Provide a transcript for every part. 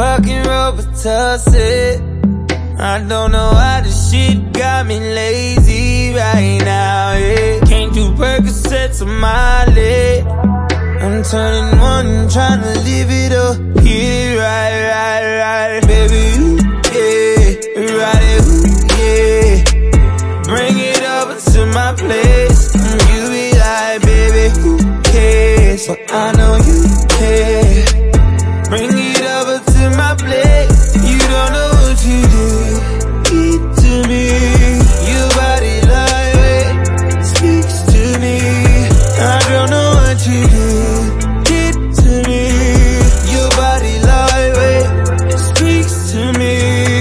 fucking Robitussin. I don't know why this shit got me lazy right now, yeah. Can't do Percocets on my leg. I'm turning one, trying to live it up. Hit it right, baby, ooh, yeah. Ride it, ooh, yeah. Bring it over to my place. And you be like, baby, who cares? But I know you care. Bring it over to my place. You don't know what you do. Eat to me. Your body lightweight speaks to me. I don't know what you do. Eat to me. Your body lightweight speaks to me.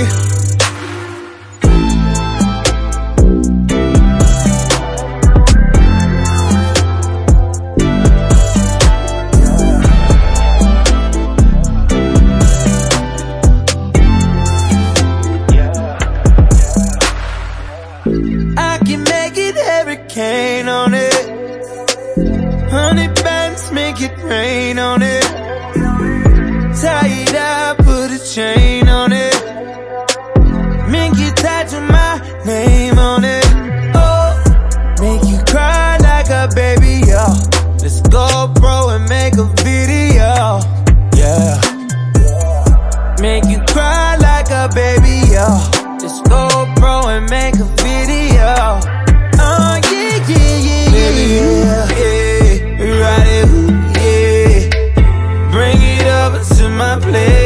I can make it hurricane on it. 100 bands make it rain on it. Tie it up, put a chain on it. Make you tattoo my name on it. Oh, make you cry like a baby, yo. Let's go, bro, and make a video, yeah. Make you cry like a baby, yo. Let's go, bro, and make a video. Oh, yeah, baby, yeah. Ride it, ooh, yeah. Bring it over to my place.